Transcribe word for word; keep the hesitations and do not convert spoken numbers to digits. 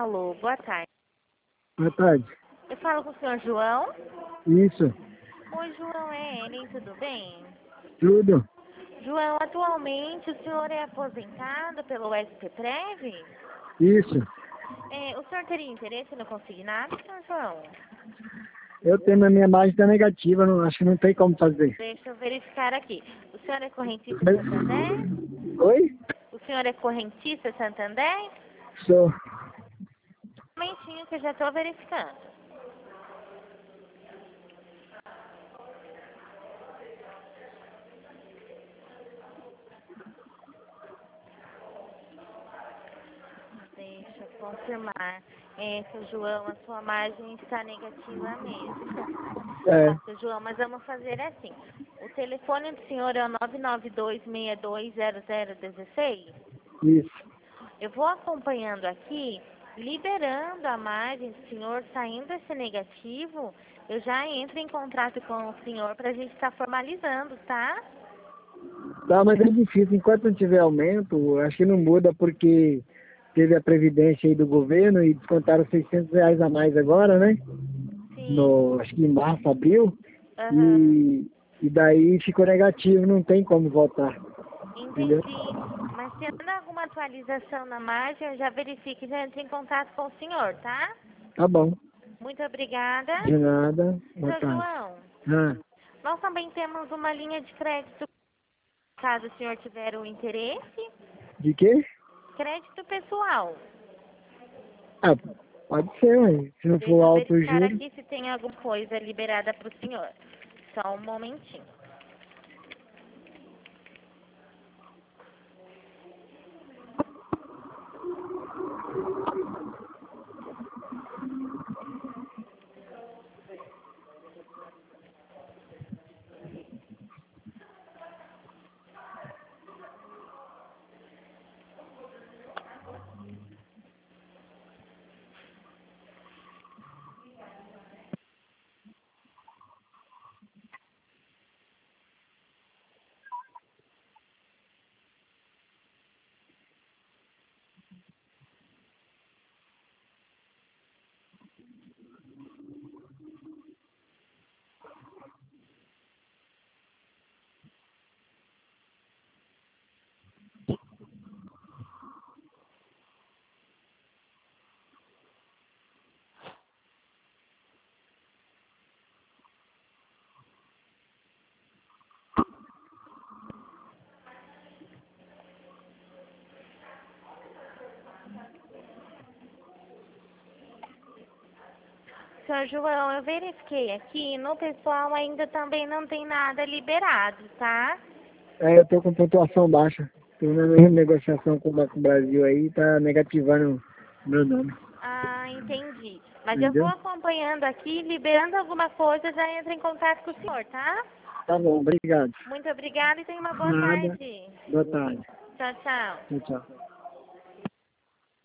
Alô, boa tarde. Boa tarde. Eu falo com o senhor João. Isso. Oi, João, é Ellen, tudo bem? Tudo. João, atualmente o senhor é aposentado pelo S P Prev? Isso. É, o senhor teria interesse no consignado, senhor João? Eu tenho na minha margem tá negativa, não, acho que não tem como fazer. Deixa eu verificar aqui. O senhor é correntista Mas- Santander? Oi? O senhor é correntista Santander? Sou. Um momentinho que eu já estou verificando. Deixa eu confirmar. É, seu João, a sua margem está negativa mesmo. É. Tá, seu João, mas vamos fazer assim. O telefone do senhor é o nove nove dois, seis dois zero zero um seis? Isso. Eu vou acompanhando aqui, liberando a margem do senhor, saindo esse negativo, eu já entro em contato com o senhor para a gente estar formalizando, tá? Tá, mas é difícil. Enquanto não tiver aumento, acho que não muda porque teve a previdência aí do governo e descontaram seiscentos reais a mais agora, né? Sim. No, acho que em março, abril. Aham. E, e daí ficou negativo, não tem como voltar. Entendeu? Entendi. Mas tendo alguma atualização na margem, eu já verifico e já entro em contato com o senhor, tá? Tá bom. Muito obrigada. De nada. Boa Seu tarde. João, Ah, nós também temos uma linha de crédito, caso o senhor tiver o interesse. de quê? Crédito pessoal. Ah, pode ser, mas se não Deixa for eu alto o verificar juro. aqui se tem alguma coisa liberada para o senhor. Só um momentinho. Senhor João, eu verifiquei aqui, no pessoal ainda também não tem nada liberado, tá? É, eu tô com pontuação baixa. Tô na mesma negociação com o Banco do Brasil aí, tá negativando meu nome. Ah, entendi. Mas eu vou Entendeu? acompanhando aqui, liberando alguma coisa, já entro em contato com o senhor, tá? Tá bom, obrigado. Muito obrigada e tenha uma boa Nada. tarde. Boa tarde. Tchau, tchau. Tchau, tchau.